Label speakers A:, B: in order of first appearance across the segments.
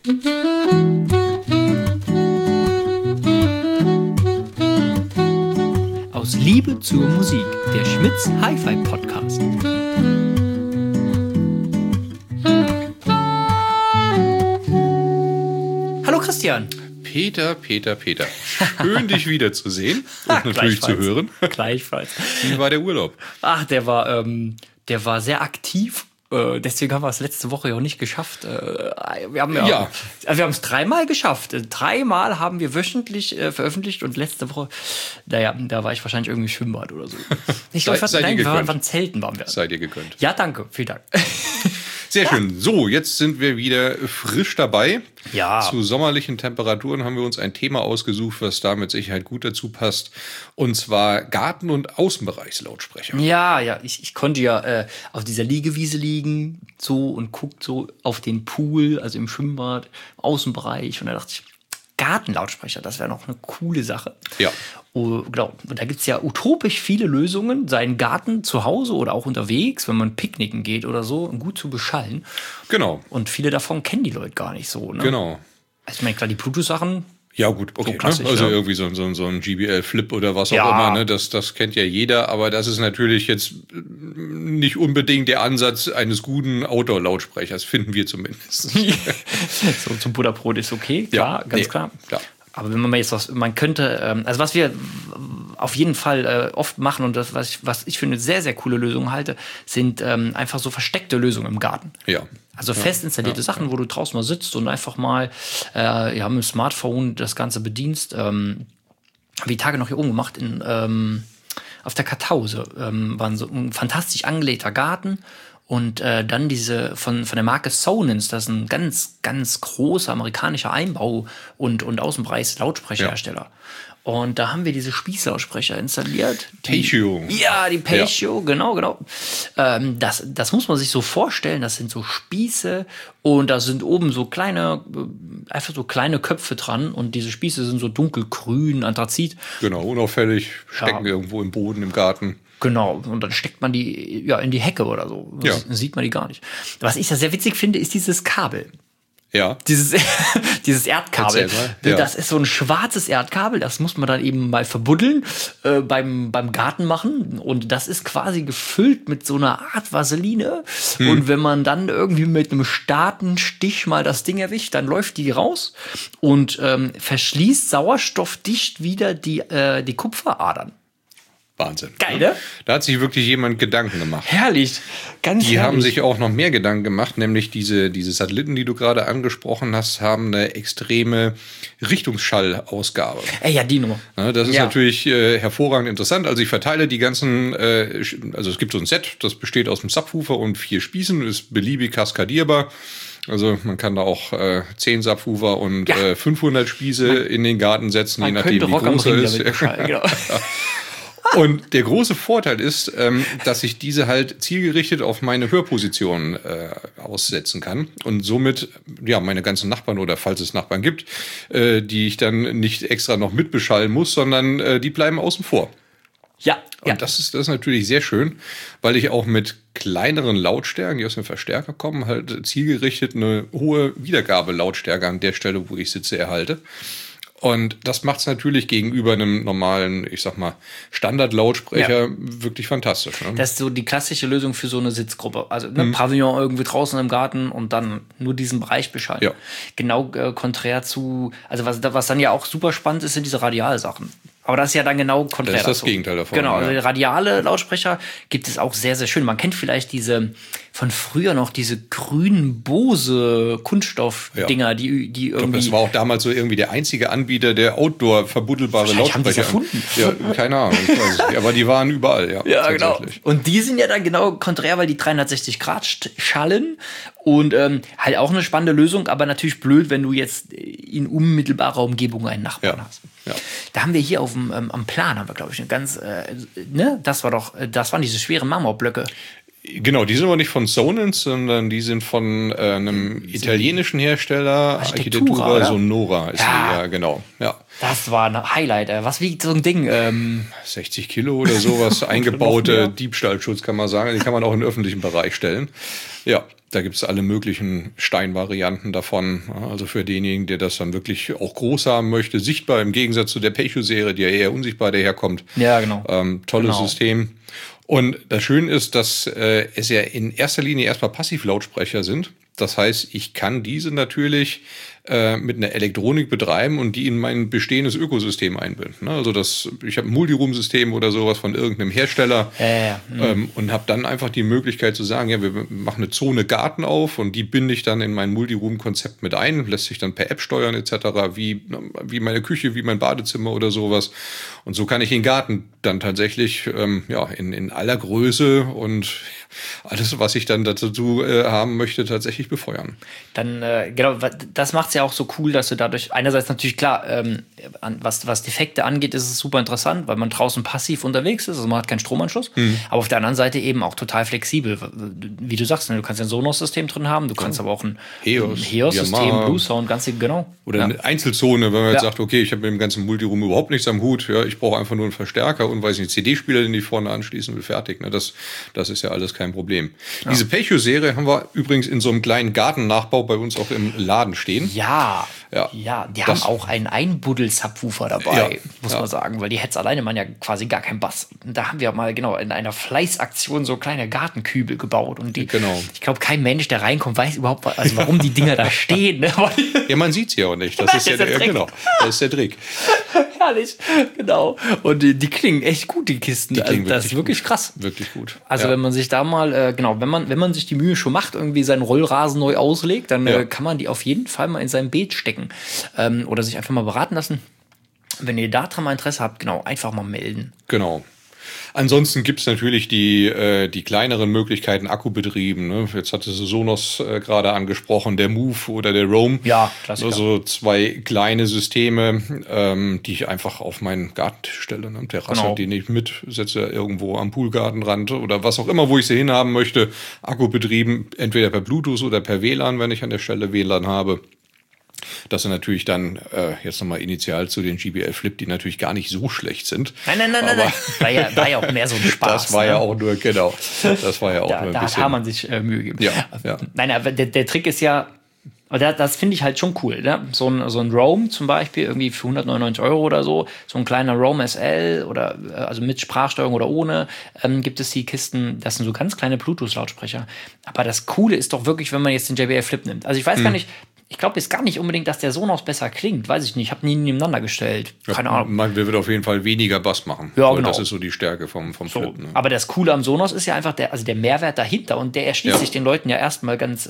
A: Aus Liebe zur Musik, der Schmitz Hi-Fi Podcast. Hallo Christian.
B: Peter. Schön, dich wiederzusehen und natürlich zu hören.
A: Gleichfalls.
B: Wie war der Urlaub?
A: Ach, der war sehr aktiv. Deswegen haben wir es letzte Woche ja auch nicht geschafft. Wir haben es 3-mal geschafft. 3-mal haben wir wöchentlich veröffentlicht und letzte Woche, da war ich wahrscheinlich irgendwie im Schwimmbad oder so. Wir waren Zelten, waren wir.
B: Seid ihr gegönnt.
A: Ja, danke. Vielen Dank.
B: Sehr schön. So, jetzt sind wir wieder frisch dabei.
A: Ja.
B: Zu sommerlichen Temperaturen haben wir uns ein Thema ausgesucht, was da mit Sicherheit gut dazu passt. Und zwar Garten- und Außenbereichslautsprecher.
A: Ja, ich konnte ja auf dieser Liegewiese liegen so und guckt so auf den Pool, also im Schwimmbad, im Außenbereich. Und da dachte ich, Gartenlautsprecher, das wäre noch eine coole Sache.
B: Ja.
A: Genau. Und da gibt's ja utopisch viele Lösungen, seinen Garten zu Hause oder auch unterwegs, wenn man picknicken geht oder so, gut zu beschallen.
B: Genau.
A: Und viele davon kennen die Leute gar nicht so. Ne?
B: Genau.
A: Also ich meine, klar, die Bluetooth-Sachen.
B: Ja, gut, okay.
A: So klassisch,
B: also
A: ja.
B: irgendwie so ein GBL-Flip oder was auch
A: Ja.
B: immer, ne? Das kennt ja jeder, aber das ist natürlich jetzt nicht unbedingt der Ansatz eines guten Outdoor-Lautsprechers, finden wir zumindest.
A: So zum Butterbrot ist okay, klar, ganz klar.
B: Klar.
A: Aber wenn man mal jetzt man könnte, also was wir auf jeden Fall oft machen und das, was ich für eine sehr, sehr coole Lösung halte, sind einfach so versteckte Lösungen im Garten.
B: Ja.
A: Also fest installierte Sachen, wo du draußen mal sitzt und einfach mal mit dem Smartphone das Ganze bedienst. Habe ich die Tage noch hier oben gemacht auf der Kartause. War so ein fantastisch angelegter Garten. Und dann diese von der Marke Sonance, das ist ein ganz, ganz großer amerikanischer Einbau- und Außenbereichs-Lautsprecherhersteller. Ja. Und da haben wir diese Spießlautsprecher installiert.
B: Paisio.
A: Ja, die Paisio, ja. Genau. Das muss man sich so vorstellen, das sind so Spieße und da sind oben so einfach so kleine Köpfe dran und diese Spieße sind so dunkelgrün, Anthrazit.
B: Genau, unauffällig, stecken irgendwo im Boden, im Garten.
A: Genau, und dann steckt man die in die Hecke oder so.
B: Ja.
A: Sieht man die gar nicht. Was ich da sehr witzig finde, ist dieses Kabel.
B: Ja.
A: Dieses Erdkabel.
B: Ja.
A: Das ist so ein schwarzes Erdkabel, das muss man dann eben mal verbuddeln, beim Garten machen. Und das ist quasi gefüllt mit so einer Art Vaseline. Und wenn man dann irgendwie mit einem Spatenstich mal das Ding erwischt, dann läuft die raus und verschließt sauerstoffdicht wieder die Kupferadern.
B: Wahnsinn.
A: Geil, ne?
B: Da hat sich wirklich jemand Gedanken gemacht.
A: Herrlich. Ganz
B: Die
A: herrlich.
B: haben sich auch noch mehr Gedanken gemacht, nämlich diese Satelliten, die du gerade angesprochen hast, haben eine extreme Richtungsschallausgabe.
A: Ja, die Nummer.
B: Das ist natürlich hervorragend interessant. Also ich verteile die ganzen, also es gibt so ein Set, das besteht aus einem Subwoofer und 4 Spießen, ist beliebig kaskadierbar. Also man kann da auch 10 Subwoofer und 500 Spieße in den Garten setzen, je nachdem wie groß er ist.
A: Genau.
B: Und der große Vorteil ist, dass ich diese halt zielgerichtet auf meine Hörposition aussetzen kann und somit meine ganzen Nachbarn oder falls es Nachbarn gibt, die ich dann nicht extra noch mitbeschallen muss, sondern die bleiben außen vor.
A: Ja.
B: Und das ist natürlich sehr schön, weil ich auch mit kleineren Lautstärken, die aus dem Verstärker kommen, halt zielgerichtet eine hohe Wiedergabelautstärke an der Stelle, wo ich sitze, erhalte. Und das macht es natürlich gegenüber einem normalen, ich sag mal, Standard-Lautsprecher wirklich fantastisch. Ne?
A: Das ist so die klassische Lösung für so eine Sitzgruppe. Also Pavillon irgendwie draußen im Garten und dann nur diesen Bereich beschallen. Ja. Genau konträr zu, also was dann ja auch super spannend ist, sind diese Radialsachen. Aber das ist ja dann genau konträr.
B: Das ist das Gegenteil davon.
A: Genau, also radiale Lautsprecher gibt es auch sehr, sehr schön. Man kennt vielleicht von früher noch diese grünen Bose Kunststoff-Dinger, die irgendwie... Ich glaube,
B: das war auch damals so irgendwie der einzige Anbieter, der Outdoor verbuddelbare Lautsprecher...
A: haben die es erfunden?
B: Ja, keine Ahnung, ich weiß es nicht. Aber die waren überall,
A: ja, genau. Und die sind ja dann genau konträr, weil die 360 Grad schallen und halt auch eine spannende Lösung, aber natürlich blöd, wenn du jetzt in unmittelbarer Umgebung einen Nachbarn hast. Ja. Da haben wir hier am Plan, haben wir, glaube ich, eine ganz, das waren diese schweren Marmorblöcke.
B: Genau, die sind aber nicht von Sonance, sondern die sind von einem italienischen Hersteller, Architettura Sonora ist ja, genau. Ja.
A: Das war ein Highlight. Was wiegt so ein Ding?
B: 60 Kilo oder sowas, eingebaute Diebstahlschutz, kann man sagen. Die kann man auch in den öffentlichen Bereich stellen. Ja, da gibt es alle möglichen Steinvarianten davon. Also für denjenigen, der das dann wirklich auch groß haben möchte, sichtbar im Gegensatz zu der Pecho-Serie, die ja eher unsichtbar daherkommt.
A: Ja, genau.
B: Tolles System. Und das Schöne ist, dass es ja in erster Linie erstmal Passivlautsprecher sind. Das heißt, ich kann diese natürlich mit einer Elektronik betreiben und die in mein bestehendes Ökosystem einbinden. Also ich habe ein Multiroom-System oder sowas von irgendeinem Hersteller und habe dann einfach die Möglichkeit zu sagen, ja, wir machen eine Zone Garten auf und die binde ich dann in mein Multiroom-Konzept mit ein, lässt sich dann per App steuern etc., wie meine Küche, wie mein Badezimmer oder sowas. Und so kann ich den Garten dann tatsächlich in aller Größe und alles, was ich dann dazu haben möchte, tatsächlich befeuern.
A: Dann, genau, das macht es ja auch so cool, dass du dadurch, einerseits natürlich klar, was Defekte angeht, ist es super interessant, weil man draußen passiv unterwegs ist, also man hat keinen Stromanschluss, aber auf der anderen Seite eben auch total flexibel. Wie du sagst, du kannst ein Sonos-System drin haben, du kannst aber auch ein Heos-System, Blue Sound, ganz genau.
B: Oder eine Einzelzone, wenn man jetzt sagt, okay, ich habe mit dem ganzen Multiroom überhaupt nichts am Hut, ja, ich brauche einfach nur einen Verstärker und weiß nicht, CD-Spieler, den ich vorne anschließen will, fertig. Ne? Das ist ja alles kein Problem. Ja. Diese Pecho-Serie haben wir übrigens in so einem kleinen Gartennachbau bei uns auch im Laden stehen.
A: Ja, die haben auch einen Einbuddel-Subwoofer dabei, muss man sagen, weil die Heads alleine man ja quasi gar keinen Bass. Und da haben wir mal genau in einer Fleißaktion so kleine Gartenkübel gebaut und ich glaube, kein Mensch, der reinkommt, weiß überhaupt, also warum die Dinger da stehen. Ne?
B: Ja, man sieht sie ja auch nicht. Das ist der Trick. Genau, das ist der Trick.
A: Herrlich, genau. Und die klingen echt gut, die Kisten. Das ist wirklich krass.
B: Wirklich gut.
A: Also wenn man sich da mal, wenn man sich die Mühe schon macht, irgendwie seinen Rollrasen neu auslegt, dann kann man die auf jeden Fall mal in sein Beet stecken. Oder sich einfach mal beraten lassen. Wenn ihr daran mal Interesse habt, genau, einfach mal melden.
B: Genau. Ansonsten gibt es natürlich die kleineren Möglichkeiten, Akkubetrieben. Ne? Jetzt hatte Sonos gerade angesprochen, der Move oder der Roam.
A: Ja, Klassiker.
B: Also 2 kleine Systeme, die ich einfach auf meinen Gartentisch stelle. Ne? Terrasse, die ich mitsetze irgendwo am Poolgartenrand oder was auch immer, wo ich sie hinhaben möchte. Akkubetrieben, entweder per Bluetooth oder per WLAN, wenn ich an der Stelle WLAN habe. Das sind natürlich dann jetzt nochmal initial zu den JBL Flip, die natürlich gar nicht so schlecht sind.
A: Nein. War ja auch mehr so ein Spaß.
B: Das war ja auch nur, genau. Das war ja auch nur ein bisschen.
A: Da kann man sich Mühe geben.
B: Ja.
A: Nein, aber der Trick ist ja, das finde ich halt schon cool. Ne? So ein Roam zum Beispiel, irgendwie für 199 € oder so, so ein kleiner Roam SL oder also mit Sprachsteuerung oder ohne, gibt es die Kisten, das sind so ganz kleine Bluetooth-Lautsprecher. Aber das Coole ist doch wirklich, wenn man jetzt den JBL Flip nimmt. Also ich weiß gar nicht, ich glaube jetzt gar nicht unbedingt, dass der Sonos besser klingt. Weiß ich nicht. Ich habe nie nebeneinander gestellt. Keine Ahnung.
B: Man wird auf jeden Fall weniger Bass machen.
A: Ja, genau.
B: Das ist so die Stärke vom Flip. Ne?
A: Aber das Coole am Sonos ist ja einfach der Mehrwert dahinter. Und der erschließt sich den Leuten ja erstmal ganz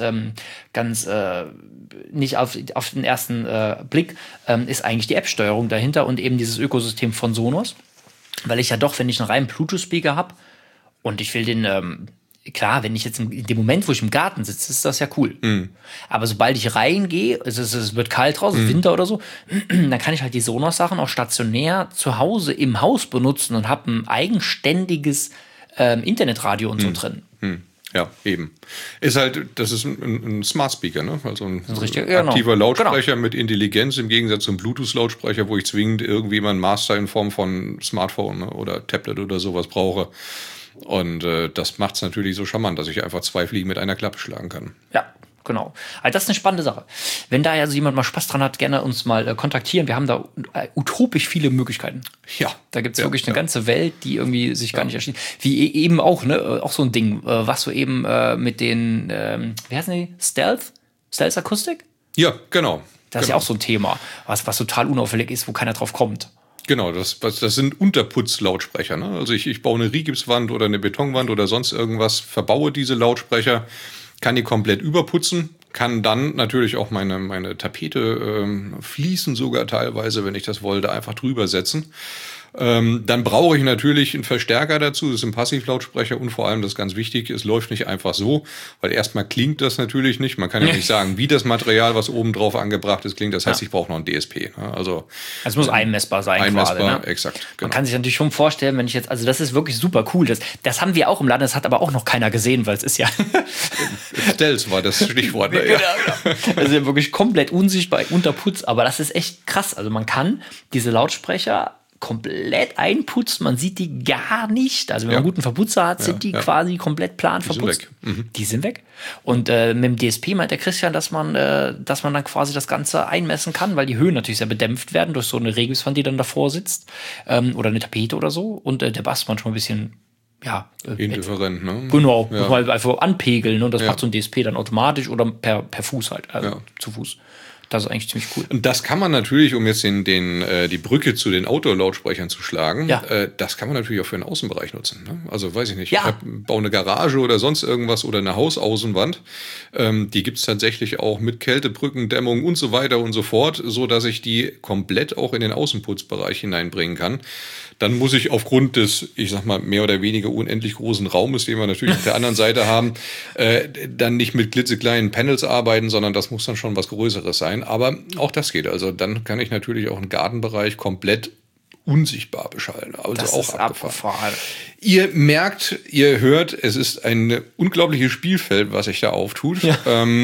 A: nicht auf den ersten Blick, ist eigentlich die App-Steuerung dahinter und eben dieses Ökosystem von Sonos. Weil ich ja doch, wenn ich einen reinen Bluetooth-Speaker habe und ich will den klar, wenn ich jetzt in dem Moment, wo ich im Garten sitze, ist das ja cool. Aber sobald ich reingehe, es wird kalt draußen, Winter oder so, dann kann ich halt die Sonos-Sachen auch stationär zu Hause im Haus benutzen und habe ein eigenständiges Internetradio und so drin.
B: Ja, eben. Das ist ein Smart Speaker, ne? Also ein
A: aktiver
B: Lautsprecher mit Intelligenz im Gegensatz zum Bluetooth-Lautsprecher, wo ich zwingend irgendwie meinen Master in Form von Smartphone oder Tablet oder sowas brauche. Und das macht es natürlich so charmant, dass ich einfach 2 Fliegen mit einer Klappe schlagen kann.
A: Ja, genau. Also das ist eine spannende Sache. Wenn da also jemand mal Spaß dran hat, gerne uns mal kontaktieren. Wir haben da utopisch viele Möglichkeiten.
B: Ja.
A: Da gibt es wirklich eine ganze Welt, die irgendwie sich gar nicht erschließt. Wie eben auch, ne? Auch so ein Ding, was du eben mit den, wie heißen die? Stealth-Akustik?
B: Ja, genau.
A: Das ist ja auch so ein Thema, was total unauffällig ist, wo keiner drauf kommt.
B: Genau, das sind Unterputzlautsprecher. Ne? Also ich baue eine Rigipswand oder eine Betonwand oder sonst irgendwas, verbaue diese Lautsprecher, kann die komplett überputzen, kann dann natürlich auch meine Tapete fließen sogar teilweise, wenn ich das wollte, einfach drüber setzen. Dann brauche ich natürlich einen Verstärker dazu. Das ist ein Passivlautsprecher und vor allem, das ist ganz wichtig, es läuft nicht einfach so, weil erstmal klingt das natürlich nicht. Man kann ja nicht sagen, wie das Material, was oben drauf angebracht ist, klingt. Das heißt, ich brauche noch ein DSP. Also
A: es muss einmessbar sein.
B: Einmessbar,
A: quasi, ne?
B: Exakt. Genau.
A: Man kann sich natürlich schon vorstellen, wenn ich jetzt, also das ist wirklich super cool. Das haben wir auch im Laden, das hat aber auch noch keiner gesehen, weil es ist ja
B: Stealth war das Stichwort. Ne?
A: Genau. Also wirklich komplett unsichtbar, unter Putz, aber das ist echt krass. Also man kann diese Lautsprecher komplett einputzen, man sieht die gar nicht. Also wenn man einen guten Verputzer hat, sind die quasi komplett plan verputzt. Die sind weg. Und mit dem DSP meint der Christian, dass man dann quasi das Ganze einmessen kann, weil die Höhen natürlich sehr bedämpft werden durch so eine Regelswand, die dann davor sitzt, oder eine Tapete oder so. Und der Bass manchmal ein bisschen
B: indifferent, ne?
A: Genau, muss man einfach anpegeln und das macht so ein DSP dann automatisch oder per Fuß halt, also zu Fuß. Das ist eigentlich ziemlich cool.
B: Und das kann man natürlich, um jetzt die Brücke zu den Outdoor-Lautsprechern zu schlagen, das kann man natürlich auch für den Außenbereich nutzen. Ne? Also weiß ich nicht, ich baue eine Garage oder sonst irgendwas oder eine Hausaußenwand. Die gibt es tatsächlich auch mit Kältebrückendämmung und so weiter und so fort, so dass ich die komplett auch in den Außenputzbereich hineinbringen kann. Dann muss ich aufgrund des, ich sag mal, mehr oder weniger unendlich großen Raumes, den wir natürlich auf der anderen Seite haben, dann nicht mit klitzekleinen Panels arbeiten, sondern das muss dann schon was Größeres sein. Aber auch das geht. Also dann kann ich natürlich auch einen Gartenbereich komplett unsichtbar beschallen. Also das auch abgefahren. Ihr merkt, ihr hört, es ist ein unglaubliches Spielfeld, was sich da auftut. Ja.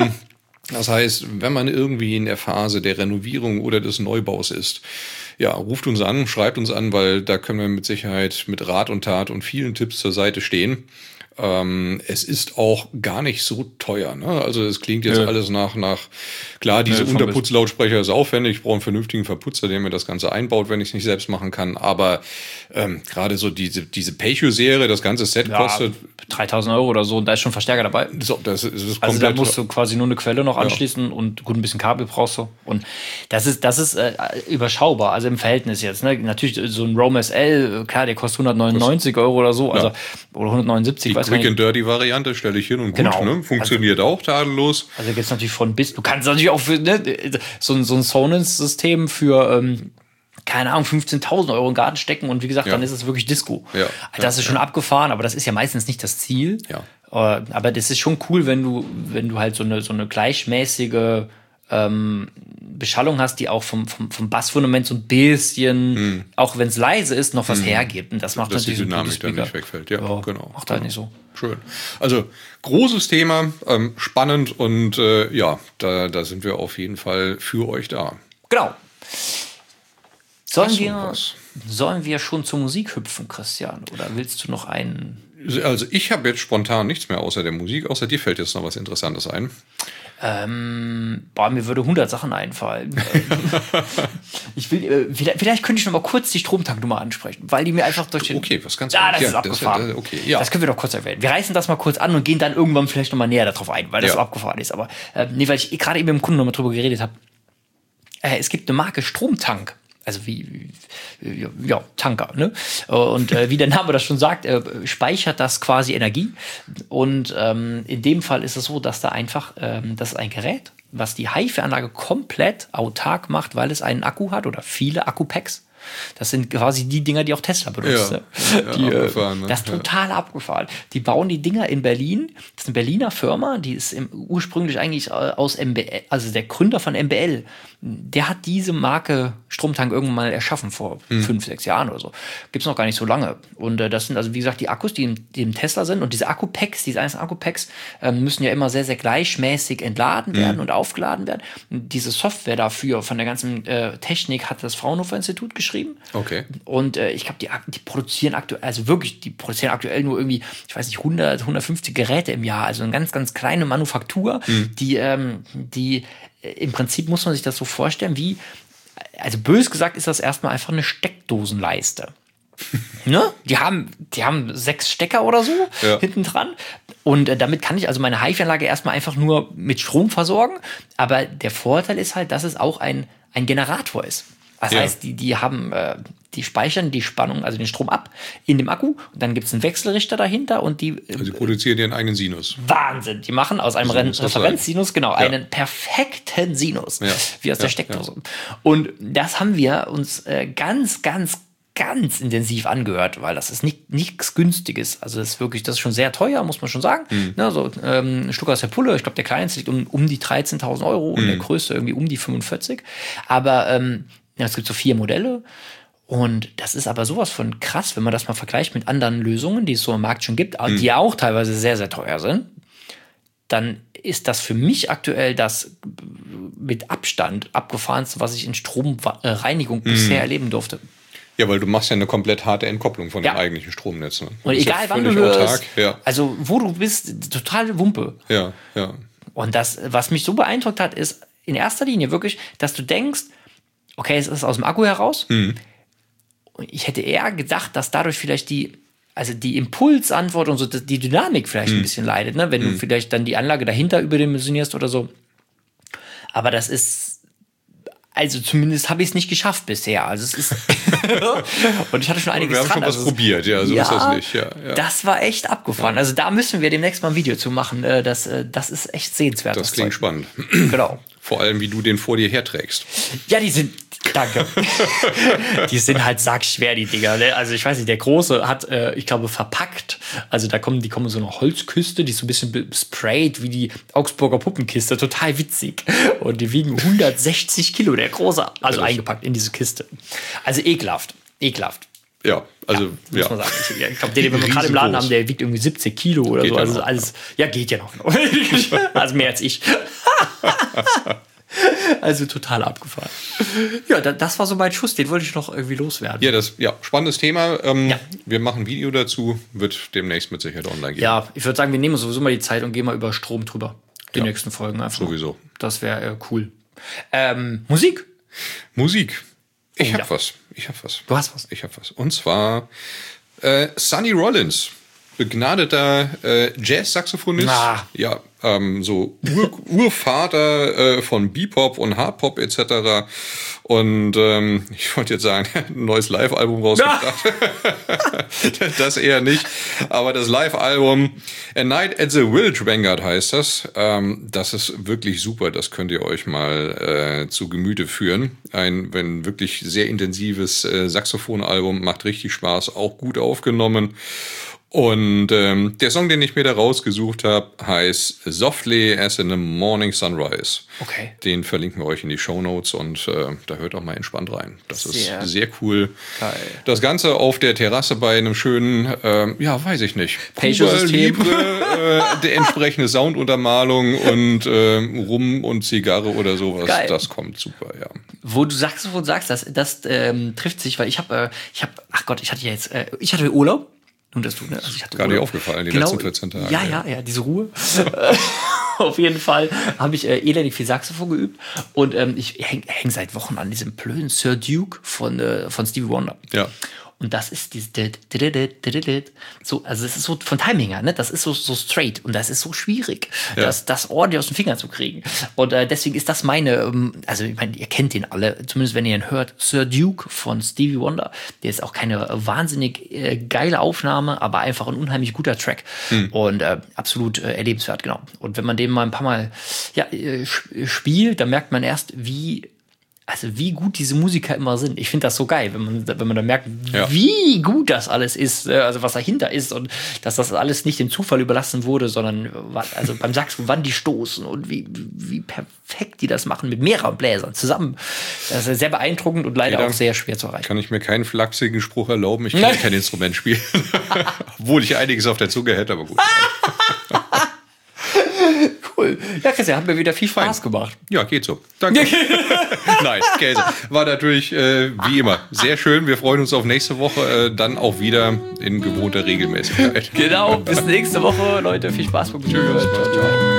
B: Das heißt, wenn man irgendwie in der Phase der Renovierung oder des Neubaus ist, ruft uns an, schreibt uns an, weil da können wir mit Sicherheit mit Rat und Tat und vielen Tipps zur Seite stehen. Es ist auch gar nicht so teuer. Ne? Also es klingt jetzt alles nach klar, diese Unterputzlautsprecher ist aufwendig. Ich brauche einen vernünftigen Verputzer, der mir das Ganze einbaut, wenn ich es nicht selbst machen kann. Aber gerade so diese Peicho-Serie, das ganze Set kostet 3.000
A: € oder so. Und da ist schon Verstärker dabei.
B: Das ist
A: also da musst du quasi nur eine Quelle noch anschließen und gut ein bisschen Kabel brauchst du. Und das ist überschaubar, also im Verhältnis jetzt. Ne? Natürlich so ein Roam SL, klar, der kostet 199 € oder so, also oder 179.
B: Die Quick and Dirty Variante stelle ich hin und gut, ne? Funktioniert also, auch tadellos.
A: Also gibt es natürlich von bis. Du kannst natürlich auch für so ein Sonance-System für keine Ahnung, 15.000 € im Garten stecken und wie gesagt, dann ist es wirklich Disco. Ja. Das ist schon abgefahren, aber das ist ja meistens nicht das Ziel. Ja. Aber das ist schon cool, wenn du halt so eine gleichmäßige Beschallung hast, die auch vom Bassfundament so ein bisschen, auch wenn es leise ist, noch was hergibt. Und das macht natürlich
B: die Dynamik dann nicht wegfällt. Ja, genau.
A: Macht halt nicht so.
B: Schön. Also großes Thema, spannend und da sind wir auf jeden Fall für euch da.
A: Genau. Sollen wir schon zur Musik hüpfen, Christian? Oder willst du noch einen?
B: Also ich habe jetzt spontan nichts mehr außer der Musik. Außer dir fällt jetzt noch was Interessantes ein.
A: Mir würde 100 Sachen einfallen. Vielleicht könnte ich noch mal kurz die Stromtanknummer ansprechen, weil die mir einfach durch den...
B: Okay, was kannst
A: du... das ist abgefahren. Das können wir doch kurz erwähnen. Wir reißen das mal kurz an und gehen dann irgendwann vielleicht noch mal näher darauf ein, weil das so abgefahren ist. Aber weil ich gerade eben mit dem Kunden noch mal drüber geredet habe. Es gibt eine Marke Stromtank. Also Tanker, ne? Und wie der Name das schon sagt, speichert das quasi Energie. Und in dem Fall ist es so, dass da einfach, das ist ein Gerät, was die HiFi-Anlage komplett autark macht, weil es einen Akku hat oder viele Akku-Packs. Das sind quasi die Dinger, die auch Tesla benutzt. Das ist total abgefahren. Die bauen die Dinger in Berlin. Das ist eine Berliner Firma, die ist ursprünglich eigentlich aus MBL, also der Gründer von MBL, der hat diese Marke Stromtank irgendwann mal erschaffen vor 5-6 Jahren oder so. Gibt's noch gar nicht so lange. Und das sind also, wie gesagt, die Akkus, die im Tesla sind. Und diese Akku-Packs, diese einzelnen Akku-Packs müssen ja immer sehr, sehr gleichmäßig entladen werden und aufgeladen werden. Und diese Software dafür von der ganzen Technik hat das Fraunhofer Institut geschrieben.
B: Okay.
A: Und ich glaube, die produzieren aktuell nur irgendwie, ich weiß nicht, 100, 150 Geräte im Jahr. Also eine ganz, ganz kleine Manufaktur, die im Prinzip muss man sich das so vorstellen, also bös gesagt ist das erstmal einfach eine Steckdosenleiste. Ne? Die haben 6 Stecker oder so hinten dran. Und damit kann ich also meine HiFi-Anlage erstmal einfach nur mit Strom versorgen. Aber der Vorteil ist halt, dass es auch ein Generator ist. Das heißt, die speichern die Spannung, also den Strom ab in dem Akku. Und dann gibt es einen Wechselrichter dahinter und die
B: produzieren ihren eigenen Sinus.
A: Wahnsinn! Die machen aus einem Referenzsinus, einen perfekten Sinus, wie aus der Steckdose. Und das haben wir uns ganz, ganz ganz intensiv angehört, weil das ist nichts Günstiges. Also das ist schon sehr teuer, muss man schon sagen. Ne, so ein Stück aus der Pulle, ich glaube, der kleinste liegt um die 13.000 Euro und der größte irgendwie um die 45. Aber es gibt so 4 Modelle. Und das ist aber sowas von krass, wenn man das mal vergleicht mit anderen Lösungen, die es so im Markt schon gibt, die ja auch teilweise sehr, sehr teuer sind. Dann ist das für mich aktuell das mit Abstand abgefahrenste, was ich in Stromreinigung bisher erleben durfte.
B: Ja, weil du machst ja eine komplett harte Entkopplung von dem eigentlichen Stromnetz. Ne?
A: Und egal wann du hörst, also wo du bist, total Wumpe.
B: Ja, ja.
A: Und das, was mich so beeindruckt hat, ist in erster Linie wirklich, dass du denkst, okay, es ist aus dem Akku heraus. Ich hätte eher gedacht, dass dadurch vielleicht die Impulsantwort und so, die Dynamik vielleicht ein bisschen leidet, ne? Wenn du vielleicht dann die Anlage dahinter überdimensionierst oder so. Aber das ist, also zumindest habe ich es nicht geschafft bisher. Also es ist und ich hatte schon einiges
B: dran. Wir haben schon was probiert, ja, so ist das nicht. Ja.
A: Das war echt abgefahren. Also da müssen wir demnächst mal ein Video zu machen. Das ist echt sehenswert.
B: Das klingt spannend.
A: Genau.
B: Vor allem, wie du den vor dir herträgst.
A: Ja, danke. Die sind halt sackschwer, die Dinger. Ne? Also ich weiß nicht, der Große hat, ich glaube, verpackt. Also die kommen in so eine Holzkiste, die ist so ein bisschen sprayed wie die Augsburger Puppenkiste. Total witzig. Und die wiegen 160 Kilo, der Große. Also eingepackt in diese Kiste. Also ekelhaft.
B: Ja, also
A: muss man sagen. Ich glaube, den wir gerade im Laden haben, der wiegt irgendwie 70 Kilo oder geht so. Also alles, geht ja noch. Also mehr als ich. Also total abgefahren. Ja, das war so mein Schuss, den wollte ich noch irgendwie loswerden.
B: Ja, spannendes Thema. Wir machen ein Video dazu, wird demnächst mit Sicherheit online gehen.
A: Ja, ich würde sagen, wir nehmen uns sowieso mal die Zeit und gehen mal über Strom drüber. Die nächsten Folgen einfach.
B: Sowieso.
A: Das wäre cool. Musik.
B: Ich hab was.
A: Du hast was?
B: Ich hab was. Und zwar Sonny Rollins. Begnadeter Jazz-Saxophonist. Ja, so Urvater von Bebop und Hardpop etc. Und ich wollte jetzt sagen, ein neues Live-Album rausgebracht. Das eher nicht. Aber das Live-Album A Night at the Village Vanguard heißt das. Das ist wirklich super. Das könnt ihr euch mal zu Gemüte führen. Ein wirklich sehr intensives Saxophonalbum. Macht richtig Spaß. Auch gut aufgenommen. Und der Song, den ich mir da rausgesucht habe, heißt Softly as in the Morning Sunrise.
A: Okay.
B: Den verlinken wir euch in die Shownotes und da hört auch mal entspannt rein. Das ist sehr cool.
A: Geil.
B: Das Ganze auf der Terrasse bei einem schönen, weiß ich nicht,
A: Peugeot-System.
B: Der entsprechende Sounduntermalung und Rum und Zigarre oder sowas.
A: Geil.
B: Das kommt super, ja.
A: Wo du Saxophon sagst, das trifft sich, weil ich hatte Urlaub. Und das tut, ne? Also ich hatte
B: gerade aufgefallen, die letzten 14 Tage.
A: Ja, diese Ruhe. Auf jeden Fall habe ich elendig viel Saxophon geübt. Und ich häng seit Wochen an diesem blöden Sir Duke von Stevie Wonder.
B: Ja.
A: Und das ist dieses so, also es ist so von Timing her, ne? Das ist so straight und das ist so schwierig, das ordentlich aus den Fingern zu kriegen. Und deswegen ist das meine, also ich meine, ihr kennt den alle, zumindest wenn ihr ihn hört, Sir Duke von Stevie Wonder. Der ist auch keine wahnsinnig geile Aufnahme, aber einfach ein unheimlich guter Track und absolut erlebenswert, genau. Und wenn man den mal ein paar Mal spielt, dann merkt man erst, wie gut diese Musiker immer sind. Ich finde das so geil, wenn man dann merkt, wie gut das alles ist, also was dahinter ist und dass das alles nicht dem Zufall überlassen wurde, sondern also beim Saxophon, wann die stoßen und wie perfekt die das machen mit mehreren Bläsern zusammen. Das ist sehr beeindruckend und leider auch sehr schwer zu erreichen.
B: Kann ich mir keinen flachsigen Spruch erlauben, ich kann kein Instrument spielen. Obwohl ich einiges auf der Zunge hätte, aber gut.
A: Cool. Ja, Christian, hat mir wieder viel Spaß gemacht.
B: Ja, geht so. Danke. Nein, Käse. War natürlich wie immer sehr schön. Wir freuen uns auf nächste Woche, dann auch wieder in gewohnter Regelmäßigkeit.
A: Genau, bis nächste Woche, Leute. Viel Spaß beim Zuhören. Ciao, ciao.